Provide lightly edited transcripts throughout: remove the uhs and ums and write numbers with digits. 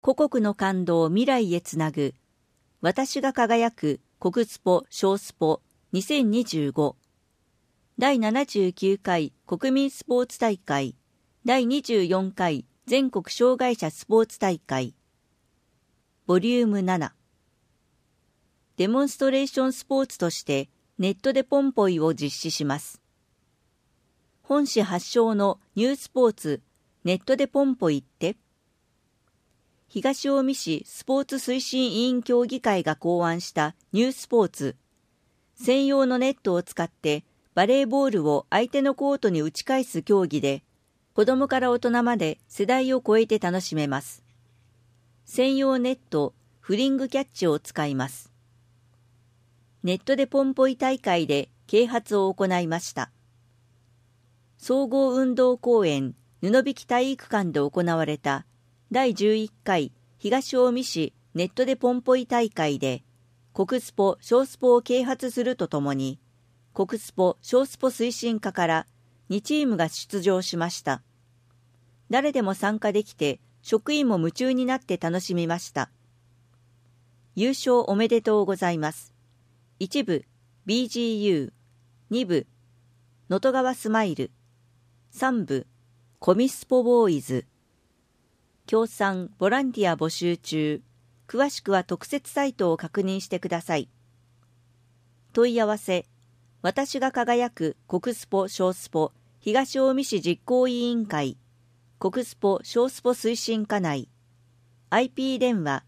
故国の感動を未来へつなぐ。私が輝く国スポ小スポ2025。第79回国民スポーツ大会。第24回全国障害者スポーツ大会。ボリューム7。デモンストレーションスポーツとしてネットでポンポイを実施します。本市発祥のニュースポーツ、ネットでポンポイって東近江市スポーツ推進委員協議会が考案したニュースポーツ。専用のネットを使ってバレーボールを相手のコートに打ち返す競技で、子供から大人まで世代を超えて楽しめます。専用ネット、フリングキャッチを使います。ネットでポンポイ大会で啓発を行いました。総合運動公園布引体育館で行われた第11回東近江市ネットでポンポイ大会で、国スポ小スポを啓発するとともに、国スポ小スポ推進課から2チームが出場しました。誰でも参加できて、職員も夢中になって楽しみました。優勝おめでとうございます。1部 BGU、2部能登川スマイル、3部コミスポボーイズ。協賛ボランティア募集中。詳しくは特設サイトを確認してください。問い合わせ、私が輝く国スポ小スポ東近江市実行委員会国スポ小スポ推進課内 IP 電話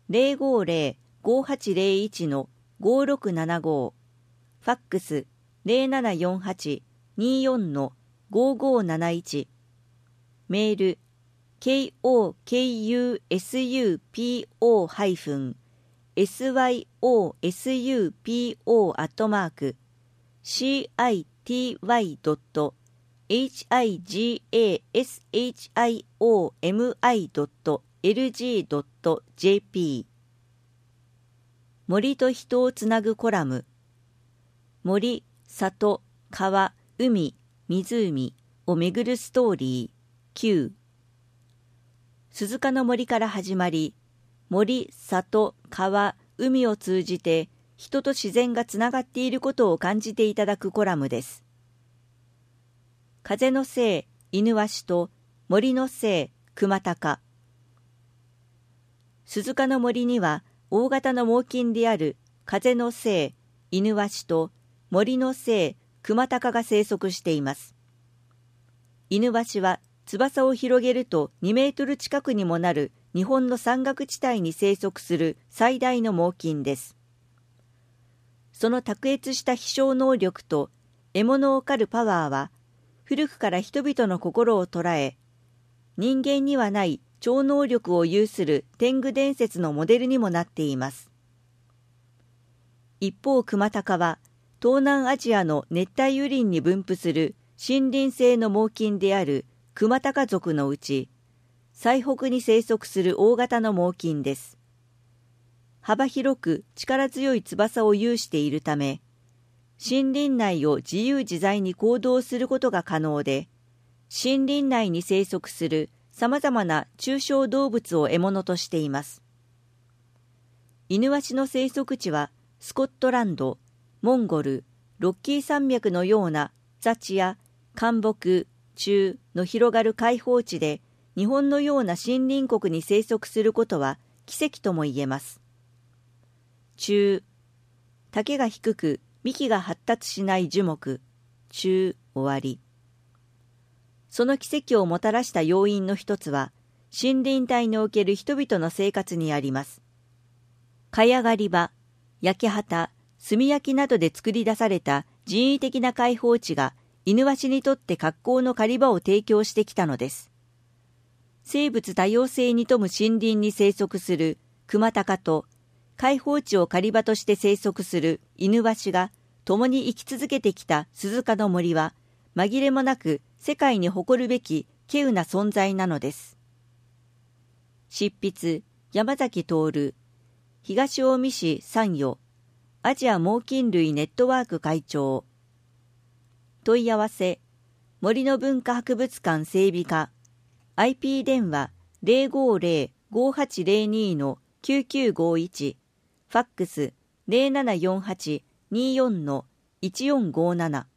050-5801-5675 ファックス 0748-24-5571 メールcity-syupo-syupi.city-hiomi.lg.jp 森と人をつなぐコラム。森、里、川、海、湖をめぐるストーリー9。鈴鹿の森から始まり、森、里、川、海を通じて人と自然がつながっていることを感じていただくコラムです。風の精、犬鷲と森の精、熊高。鈴鹿の森には大型の猛禽である風の精、犬鷲と森の精、熊高が生息しています。犬鷲は翼を広げると2メートル近くにもなる日本の山岳地帯に生息する最大の猛禽です。その卓越した飛翔能力と獲物を狩るパワーは古くから人々の心を捉え、人間にはない超能力を有する天狗伝説のモデルにもなっています。一方、熊高は東南アジアの熱帯雨林に分布する森林性の猛禽であるクマタカ属のうち、最北に生息する大型の猛禽です。幅広く力強い翼を有しているため、森林内を自由自在に行動することが可能で、森林内に生息するさまざまな中小動物を獲物としています。犬鷲の生息地はスコットランド、モンゴル、ロッキー山脈のような雑地や干木、中の広がる開放地で、日本のような森林国に生息することは奇跡とも言えます。中、丈が低く幹が発達しない樹木、中終わり。その奇跡をもたらした要因の一つは、森林帯における人々の生活にあります。蚊帳狩り場、焼け畑、炭焼きなどで作り出された人為的な開放地が、犬鷲にとって格好の狩り場を提供してきたのです。生物多様性に富む森林に生息する熊高と、開放地を狩り場として生息する犬鷲が共に生き続けてきた鈴鹿の森は、紛れもなく世界に誇るべき稀有な存在なのです。執筆、山崎徹、東近江市参与、アジア猛禽類ネットワーク会長。問い合わせ、森の文化博物館整備課、IP 電話 5802-9951、ファックス 0748-24-1457